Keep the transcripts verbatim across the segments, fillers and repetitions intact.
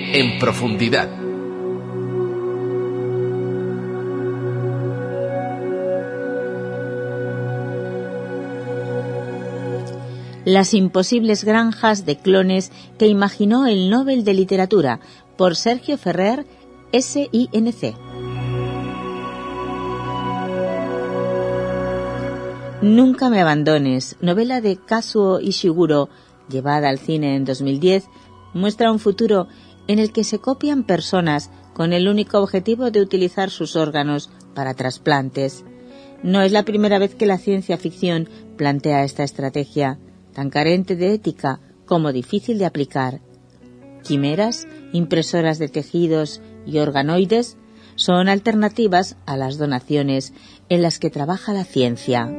En profundidad. Las imposibles granjas de clones que imaginó el Nobel de Literatura, por Sergio Ferrer, S I N C. Nunca me abandones, novela de Kazuo Ishiguro, llevada al cine en dos mil diez, muestra un futuro en el que se copian personas con el único objetivo de utilizar sus órganos para trasplantes. No es la primera vez que la ciencia ficción plantea esta estrategia, tan carente de ética como difícil de aplicar. Quimeras, impresoras de tejidos y organoides son alternativas a las donaciones en las que trabaja la ciencia.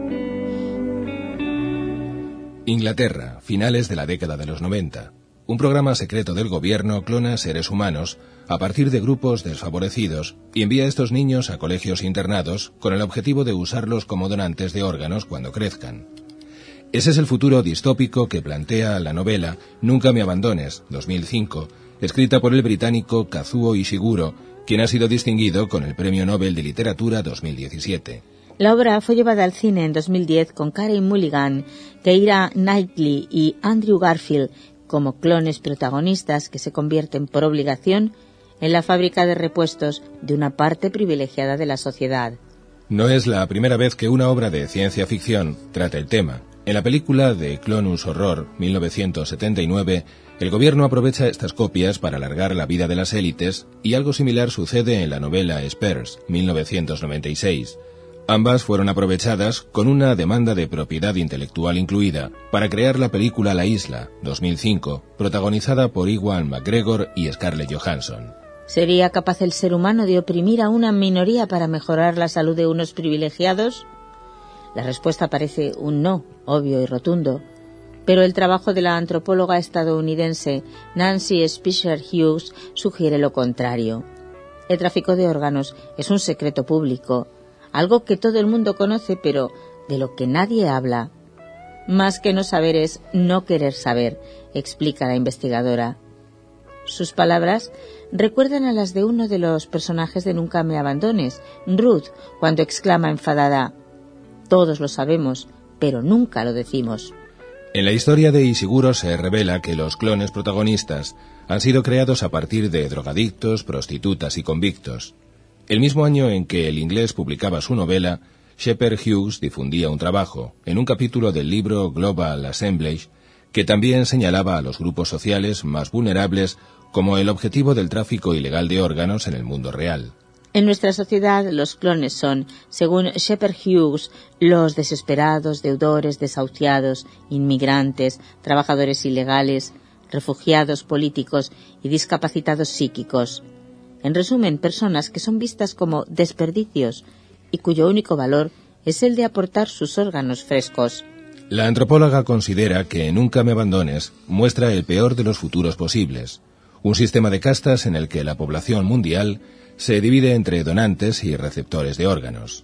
Inglaterra, finales de la década de los noventa. Un programa secreto del gobierno clona seres humanos a partir de grupos desfavorecidos y envía a estos niños a colegios internados con el objetivo de usarlos como donantes de órganos cuando crezcan. Ese es el futuro distópico que plantea la novela Nunca me abandones, dos mil cinco, escrita por el británico Kazuo Ishiguro, quien ha sido distinguido con el Premio Nobel de Literatura dos mil diecisiete. La obra fue llevada al cine en dos mil diez con Karen Mulligan, Keira Knightley y Andrew Garfield como clones protagonistas que se convierten por obligación en la fábrica de repuestos de una parte privilegiada de la sociedad. No es la primera vez que una obra de ciencia ficción trata el tema. En la película The Clonus Horror, mil novecientos setenta y nueve, el gobierno aprovecha estas copias para alargar la vida de las élites y algo similar sucede en la novela Spears, mil novecientos noventa y seis. Ambas fueron aprovechadas, con una demanda de propiedad intelectual incluida, para crear la película La Isla, dos mil cinco, protagonizada por Ewan McGregor y Scarlett Johansson. ¿Sería capaz el ser humano de oprimir a una minoría para mejorar la salud de unos privilegiados? La respuesta parece un no, obvio y rotundo, pero el trabajo de la antropóloga estadounidense Nancy Spicer Hughes sugiere lo contrario. El tráfico de órganos es un secreto público, algo que todo el mundo conoce, pero de lo que nadie habla. Más que no saber es no querer saber, explica la investigadora. Sus palabras recuerdan a las de uno de los personajes de Nunca me abandones, Ruth, cuando exclama enfadada: todos lo sabemos, pero nunca lo decimos. En la historia de Ishiguro se revela que los clones protagonistas han sido creados a partir de drogadictos, prostitutas y convictos. El mismo año en que el inglés publicaba su novela, Shepherd Hughes difundía un trabajo, en un capítulo del libro Global Assemblage, que también señalaba a los grupos sociales más vulnerables como el objetivo del tráfico ilegal de órganos en el mundo real. En nuestra sociedad, los clones son, según Shepherd Hughes, los desesperados, deudores, desahuciados, inmigrantes, trabajadores ilegales, refugiados políticos y discapacitados psíquicos. En resumen, personas que son vistas como desperdicios y cuyo único valor es el de aportar sus órganos frescos. La antropóloga considera que Nunca me abandones muestra el peor de los futuros posibles, un sistema de castas en el que la población mundial se divide entre donantes y receptores de órganos.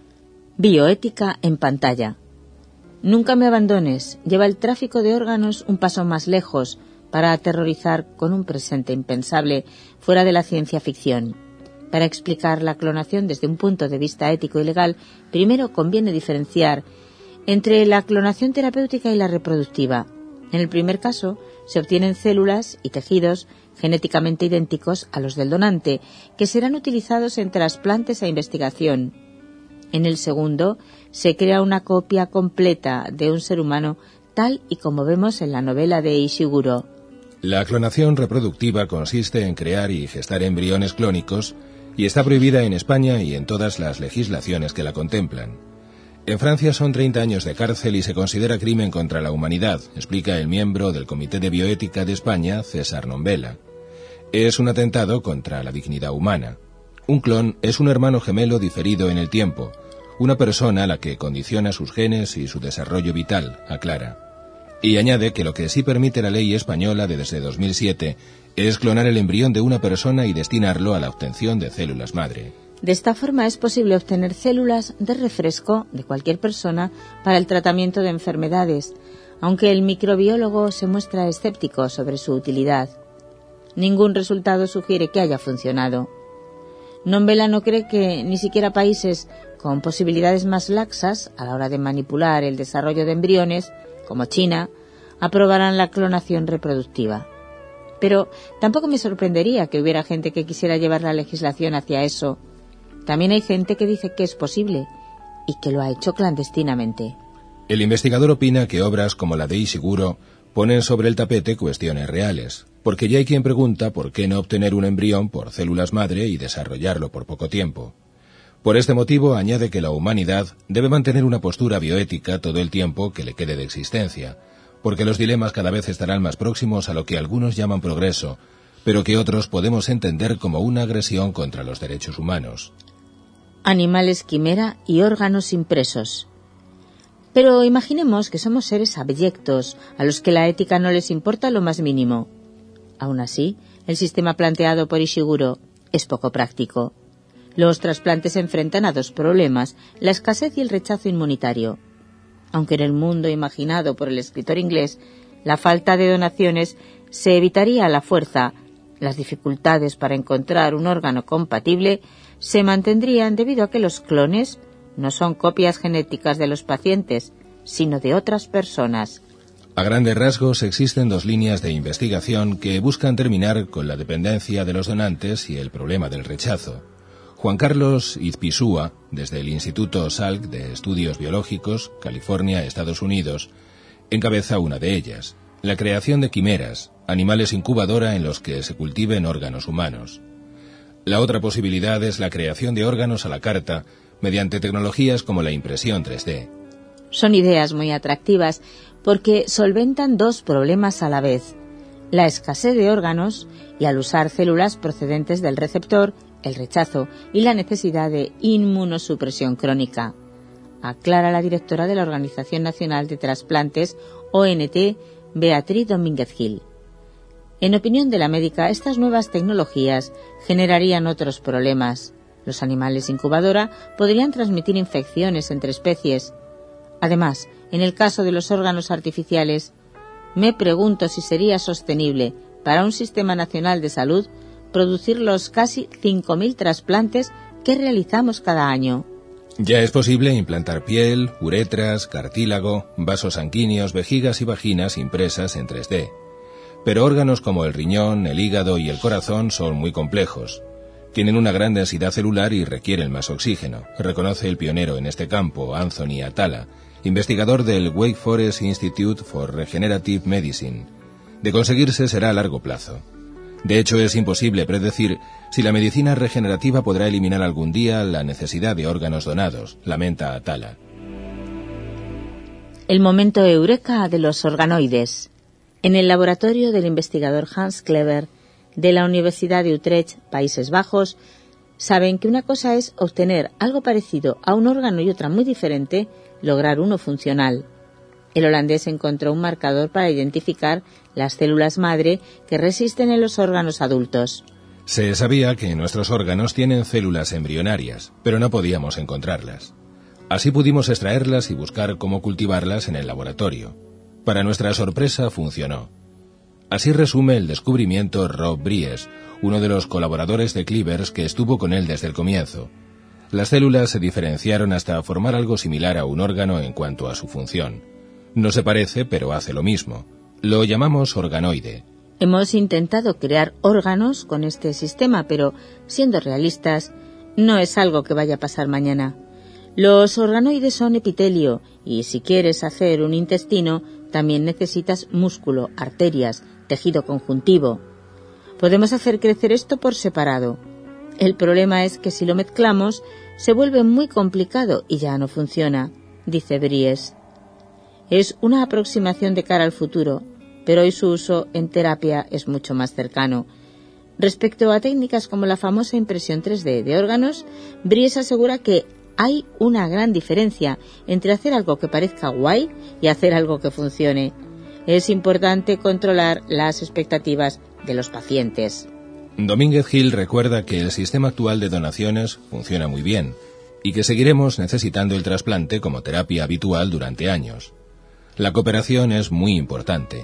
Bioética en pantalla. Nunca me abandones lleva el tráfico de órganos un paso más lejos para aterrorizar con un presente impensable fuera de la ciencia ficción. Para explicar la clonación desde un punto de vista ético y legal, primero conviene diferenciar entre la clonación terapéutica y la reproductiva. En el primer caso, se obtienen células y tejidos genéticamente idénticos a los del donante, que serán utilizados en trasplantes e investigación. En el segundo, se crea una copia completa de un ser humano tal y como vemos en la novela de Ishiguro. La clonación reproductiva consiste en crear y gestar embriones clónicos y está prohibida en España y en todas las legislaciones que la contemplan. En Francia son treinta años de cárcel y se considera crimen contra la humanidad, explica el miembro del Comité de Bioética de España, César Nombela. Es un atentado contra la dignidad humana. Un clon es un hermano gemelo diferido en el tiempo, una persona a la que condiciona sus genes y su desarrollo vital, aclara. Y añade que lo que sí permite la ley española de desde dos mil siete es clonar el embrión de una persona y destinarlo a la obtención de células madre. De esta forma es posible obtener células de refresco de cualquier persona para el tratamiento de enfermedades, aunque el microbiólogo se muestra escéptico sobre su utilidad. ningún resultado sugiere que haya funcionado. Nombela no cree que ni siquiera países con posibilidades más laxas a la hora de manipular el desarrollo de embriones, como China, aprobarán la clonación reproductiva. Pero tampoco me sorprendería que hubiera gente que quisiera llevar la legislación hacia eso. También hay gente que dice que es posible y que lo ha hecho clandestinamente. El investigador opina que obras como la de Ishiguro ponen sobre el tapete cuestiones reales, porque ya hay quien pregunta por qué no obtener un embrión por células madre y desarrollarlo por poco tiempo. Por este motivo añade que la humanidad debe mantener una postura bioética todo el tiempo que le quede de existencia, porque los dilemas cada vez estarán más próximos a lo que algunos llaman progreso, pero que otros podemos entender como una agresión contra los derechos humanos. Animales quimera y órganos impresos. Pero imaginemos que somos seres abyectos, a los que la ética no les importa lo más mínimo. Aún así, el sistema planteado por Ishiguro es poco práctico. Los trasplantes se enfrentan a dos problemas, la escasez y el rechazo inmunitario. Aunque en el mundo imaginado por el escritor inglés, la falta de donaciones se evitaría a la fuerza, las dificultades para encontrar un órgano compatible se mantendrían debido a que los clones no son copias genéticas de los pacientes, sino de otras personas. A grandes rasgos existen dos líneas de investigación que buscan terminar con la dependencia de los donantes y el problema del rechazo. Juan Carlos Izpisúa, desde el Instituto Salk de Estudios Biológicos, California, Estados Unidos, encabeza una de ellas, la creación de quimeras, animales incubadora en los que se cultiven órganos humanos. La otra posibilidad es la creación de órganos a la carta mediante tecnologías como la impresión tres D. Son ideas muy atractivas porque solventan dos problemas a la vez, la escasez de órganos y, al usar células procedentes del receptor, el rechazo y la necesidad de inmunosupresión crónica, aclara la directora de la Organización Nacional de Trasplantes, O N T, Beatriz Domínguez Gil. En opinión de la médica, estas nuevas tecnologías generarían otros problemas. Los animales incubadora podrían transmitir infecciones entre especies. Además, en el caso de los órganos artificiales, me pregunto si sería sostenible para un sistema nacional de salud producir los casi cinco mil trasplantes que realizamos cada año. Ya es posible implantar piel, uretras, cartílago, vasos sanguíneos, vejigas y vaginas impresas en tres D. Pero órganos como el riñón, el hígado y el corazón son muy complejos. Tienen una gran densidad celular y requieren más oxígeno, reconoce el pionero en este campo, Anthony Atala, investigador del Wake Forest Institute for Regenerative Medicine. De conseguirse será a largo plazo. De hecho, es imposible predecir si la medicina regenerativa podrá eliminar algún día la necesidad de órganos donados, lamenta Atala. El momento eureka de los organoides. En el laboratorio del investigador Hans Klever, de la Universidad de Utrecht, Países Bajos, saben que una cosa es obtener algo parecido a un órgano y otra muy diferente, lograr uno funcional. El holandés encontró un marcador para identificar las células madre que resisten en los órganos adultos. Se sabía que nuestros órganos tienen células embrionarias, pero no podíamos encontrarlas. Así pudimos extraerlas y buscar cómo cultivarlas en el laboratorio. Para nuestra sorpresa, funcionó. Así resume el descubrimiento Rob Bries, uno de los colaboradores de Clevers que estuvo con él desde el comienzo. Las células se diferenciaron hasta formar algo similar a un órgano en cuanto a su función. No se parece, pero hace lo mismo. Lo llamamos organoide. Hemos intentado crear órganos con este sistema, pero, siendo realistas, no es algo que vaya a pasar mañana. Los organoides son epitelio, y si quieres hacer un intestino, también necesitas músculo, arterias, tejido conjuntivo. Podemos hacer crecer esto por separado. El problema es que si lo mezclamos, se vuelve muy complicado y ya no funciona, dice Bries. Es una aproximación de cara al futuro, pero hoy su uso en terapia es mucho más cercano. Respecto a técnicas como la famosa impresión tres D de órganos, Bries asegura que hay una gran diferencia entre hacer algo que parezca guay y hacer algo que funcione. Es importante controlar las expectativas de los pacientes. Domínguez Gil recuerda que el sistema actual de donaciones funciona muy bien y que seguiremos necesitando el trasplante como terapia habitual durante años. La cooperación es muy importante.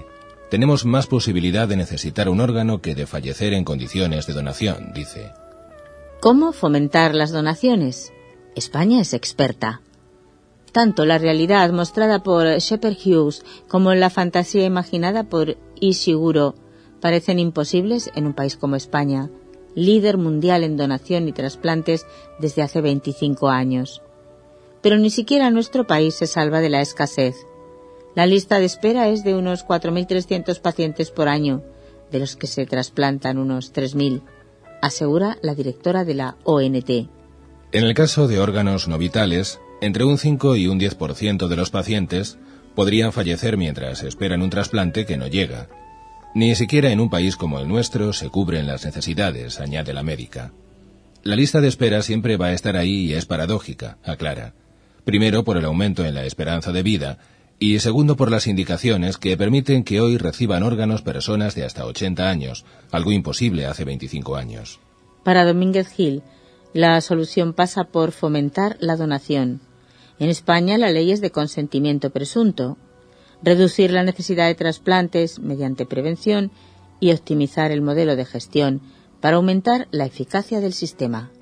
Tenemos más posibilidad de necesitar un órgano que de fallecer en condiciones de donación, dice. ¿Cómo fomentar las donaciones? España es experta. Tanto la realidad mostrada por Shepherd Hughes como la fantasía imaginada por Ishiguro parecen imposibles en un país como España, líder mundial en donación y trasplantes desde hace veinticinco años. Pero ni siquiera nuestro país se salva de la escasez. La lista de espera es de unos cuatro mil trescientos pacientes por año, de los que se trasplantan unos tres mil, asegura la directora de la O N T. En el caso de órganos no vitales, entre un cinco y un diez por ciento de los pacientes podrían fallecer mientras esperan un trasplante que no llega. Ni siquiera en un país como el nuestro se cubren las necesidades, añade la médica. La lista de espera siempre va a estar ahí y es paradójica, aclara. Primero por el aumento en la esperanza de vida y segundo por las indicaciones que permiten que hoy reciban órganos personas de hasta ochenta años, algo imposible hace veinticinco años. Para Domínguez Gil, la solución pasa por fomentar la donación. En España la ley es de consentimiento presunto. Reducir la necesidad de trasplantes mediante prevención y optimizar el modelo de gestión para aumentar la eficacia del sistema.